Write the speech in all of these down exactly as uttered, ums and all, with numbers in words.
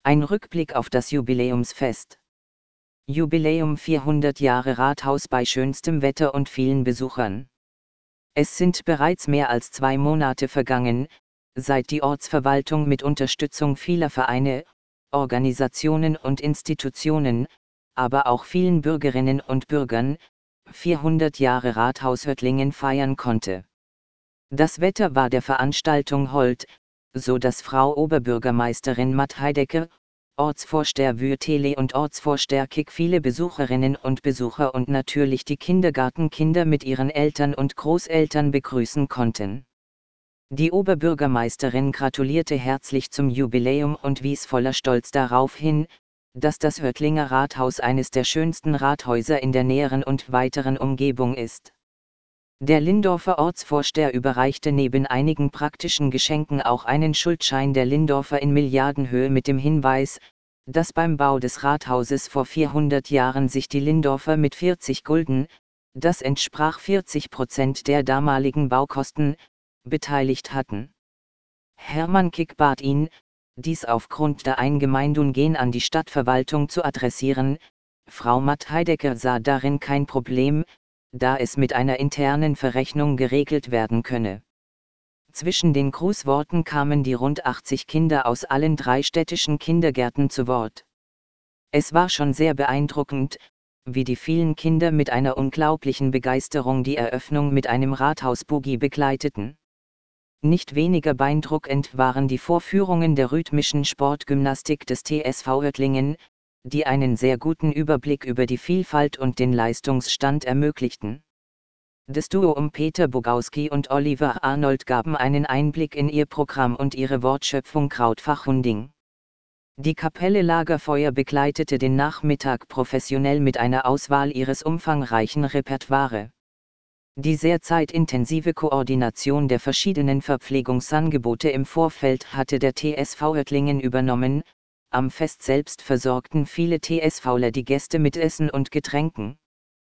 Ein Rückblick auf das Jubiläumsfest. Jubiläum vierhundert Jahre Rathaus bei schönstem Wetter und vielen Besuchern. Es sind bereits mehr als zwei Monate vergangen, seit die Ortsverwaltung mit Unterstützung vieler Vereine, Organisationen und Institutionen, aber auch vielen Bürgerinnen und Bürgern, vierhundert Jahre Rathaus Oettlingen feiern konnte. Das Wetter war der Veranstaltung hold, so dass Frau Oberbürgermeisterin Matt Heidecker, Ortsvorsteher Würtele und Ortsvorsteher Kick viele Besucherinnen und Besucher und natürlich die Kindergartenkinder mit ihren Eltern und Großeltern begrüßen konnten. Die Oberbürgermeisterin gratulierte herzlich zum Jubiläum und wies voller Stolz darauf hin, dass das Oettlinger Rathaus eines der schönsten Rathäuser in der näheren und weiteren Umgebung ist. Der Lindorfer Ortsvorsteher überreichte neben einigen praktischen Geschenken auch einen Schuldschein der Lindorfer in Milliardenhöhe mit dem Hinweis, dass beim Bau des Rathauses vor vierhundert Jahren sich die Lindorfer mit vierzig Gulden, das entsprach vierzig Prozent der damaligen Baukosten, beteiligt hatten. Hermann Kick bat ihn, dies aufgrund der Eingemeindungen an die Stadtverwaltung zu adressieren. Frau Matt Heidecker sah darin kein Problem, da es mit einer internen Verrechnung geregelt werden könne. Zwischen den Grußworten kamen die rund achtzig Kinder aus allen drei städtischen Kindergärten zu Wort. Es war schon sehr beeindruckend, wie die vielen Kinder mit einer unglaublichen Begeisterung die Eröffnung mit einem Rathaus-Boogie begleiteten. Nicht weniger beeindruckend waren die Vorführungen der rhythmischen Sportgymnastik des T S V Oettlingen, die einen sehr guten Überblick über die Vielfalt und den Leistungsstand ermöglichten. Das Duo um Peter Bogowski und Oliver Arnold gaben einen Einblick in ihr Programm und ihre Wortschöpfung Krautfachhunding. Die Kapelle Lagerfeuer begleitete den Nachmittag professionell mit einer Auswahl ihres umfangreichen Repertoire. Die sehr zeitintensive Koordination der verschiedenen Verpflegungsangebote im Vorfeld hatte der T S V Oettlingen übernommen. Am Fest selbst versorgten viele TSVler die Gäste mit Essen und Getränken.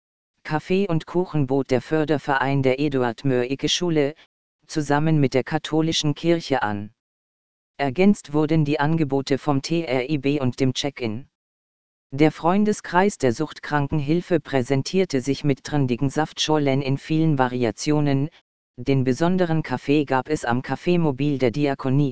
Kaffee und Kuchen bot der Förderverein der Eduard-Mörike-Schule, zusammen mit der katholischen Kirche an. Ergänzt wurden die Angebote vom T R I B und dem Check-in. Der Freundeskreis der Suchtkrankenhilfe präsentierte sich mit trendigen Saftschorlen in vielen Variationen, den besonderen Kaffee gab es am Kaffeemobil der Diakonie.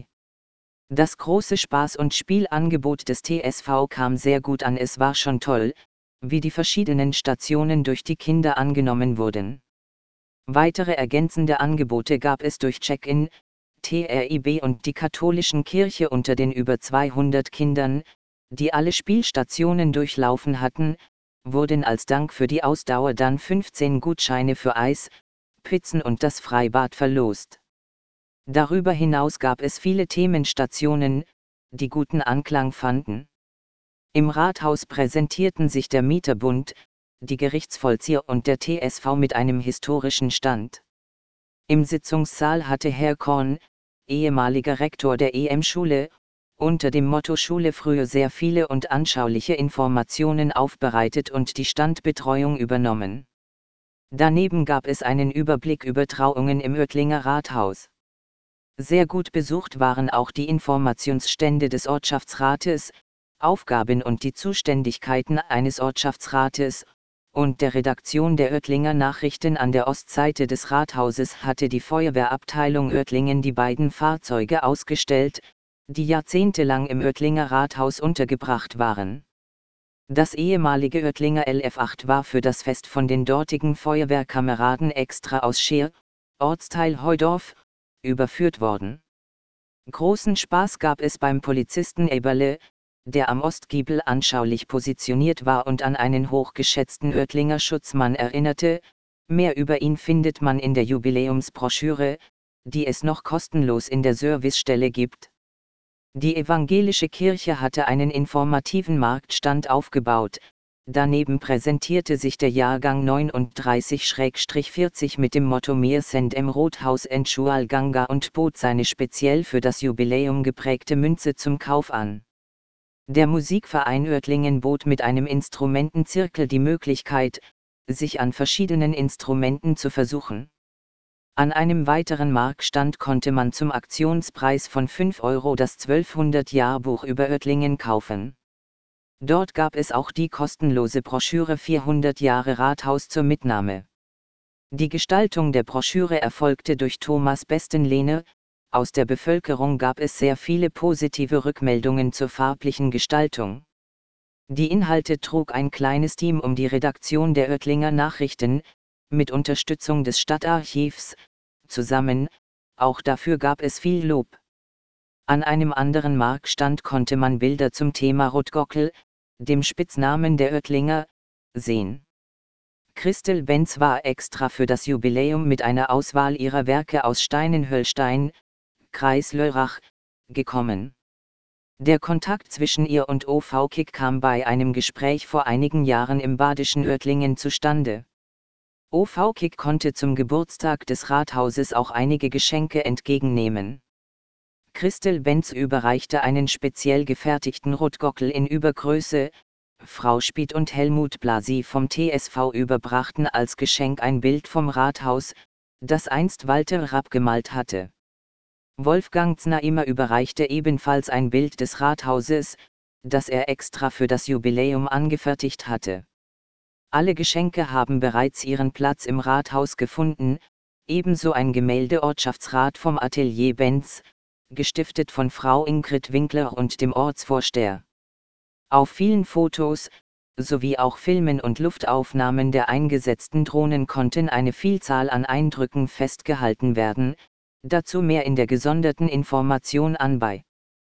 Das große Spaß- und Spielangebot des T S V kam sehr gut an. Es war schon toll, wie die verschiedenen Stationen durch die Kinder angenommen wurden. Weitere ergänzende Angebote gab es durch Check-in, T R I B und die katholischen Kirche unter den über zweihundert Kindern, die alle Spielstationen durchlaufen hatten, wurden als Dank für die Ausdauer dann fünfzehn Gutscheine für Eis, Pizzen und das Freibad verlost. Darüber hinaus gab es viele Themenstationen, die guten Anklang fanden. Im Rathaus präsentierten sich der Mieterbund, die Gerichtsvollzieher und der T S V mit einem historischen Stand. Im Sitzungssaal hatte Herr Korn, ehemaliger Rektor der E M-Schule, unter dem Motto Schule früher sehr viele und anschauliche Informationen aufbereitet und die Standbetreuung übernommen. Daneben gab es einen Überblick über Trauungen im Oettlinger Rathaus. Sehr gut besucht waren auch die Informationsstände des Ortschaftsrates, Aufgaben und die Zuständigkeiten eines Ortschaftsrates, und der Redaktion der Oettlinger Nachrichten. An der Ostseite des Rathauses hatte die Feuerwehrabteilung Oettlingen die beiden Fahrzeuge ausgestellt, die jahrzehntelang im Oettlinger Rathaus untergebracht waren. Das ehemalige Oettlinger L F acht war für das Fest von den dortigen Feuerwehrkameraden extra aus Scheer, Ortsteil Heudorf, überführt worden. Großen Spaß gab es beim Polizisten Eberle, der am Ostgiebel anschaulich positioniert war und an einen hochgeschätzten Oettlinger Schutzmann erinnerte. Mehr über ihn findet man in der Jubiläumsbroschüre, die es noch kostenlos in der Servicestelle gibt. Die evangelische Kirche hatte einen informativen Marktstand aufgebaut. Daneben präsentierte sich der Jahrgang neununddreißig vierzig mit dem Motto Mir sind im Rothaus Entschual Ganga und bot seine speziell für das Jubiläum geprägte Münze zum Kauf an. Der Musikverein Oettlingen bot mit einem Instrumentenzirkel die Möglichkeit, sich an verschiedenen Instrumenten zu versuchen. An einem weiteren Marktstand konnte man zum Aktionspreis von fünf Euro das zwölfhundert-Jahrbuch über Oettlingen kaufen. Dort gab es auch die kostenlose Broschüre vierhundert Jahre Rathaus zur Mitnahme. Die Gestaltung der Broschüre erfolgte durch Thomas Bestenlehne. Aus der Bevölkerung gab es sehr viele positive Rückmeldungen zur farblichen Gestaltung. Die Inhalte trug ein kleines Team um die Redaktion der Oettlinger Nachrichten, mit Unterstützung des Stadtarchivs, zusammen, auch dafür gab es viel Lob. An einem anderen Marktstand konnte man Bilder zum Thema Rotgockel, dem Spitznamen der Oettlinger, sehen. Christel Benz war extra für das Jubiläum mit einer Auswahl ihrer Werke aus Steinenhöllstein, Kreis Lörrach, gekommen. Der Kontakt zwischen ihr und O V Kick kam bei einem Gespräch vor einigen Jahren im badischen Oettlingen zustande. O V Kick konnte zum Geburtstag des Rathauses auch einige Geschenke entgegennehmen. Christel Benz überreichte einen speziell gefertigten Rotgockel in Übergröße. Frau Spieth und Helmut Blasi vom T S V überbrachten als Geschenk ein Bild vom Rathaus, das einst Walter Rapp gemalt hatte. Wolfgang Znaimer überreichte ebenfalls ein Bild des Rathauses, das er extra für das Jubiläum angefertigt hatte. Alle Geschenke haben bereits ihren Platz im Rathaus gefunden, ebenso ein Gemälde Ortschaftsrat vom Atelier Benz, gestiftet von Frau Ingrid Winkler und dem Ortsvorsteher. Auf vielen Fotos, sowie auch Filmen und Luftaufnahmen der eingesetzten Drohnen konnten eine Vielzahl an Eindrücken festgehalten werden, dazu mehr in der gesonderten Information anbei.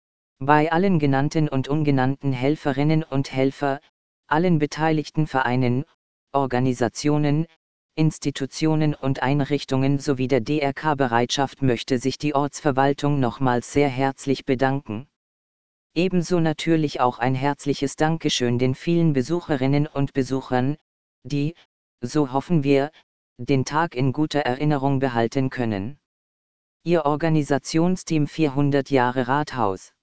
Bei allen genannten und ungenannten Helferinnen und Helfer, allen beteiligten Vereinen, Organisationen, Institutionen und Einrichtungen sowie der D R K-Bereitschaft möchte sich die Ortsverwaltung nochmals sehr herzlich bedanken. Ebenso natürlich auch ein herzliches Dankeschön den vielen Besucherinnen und Besuchern, die, so hoffen wir, den Tag in guter Erinnerung behalten können. Ihr Organisationsteam vierhundert Jahre Rathaus.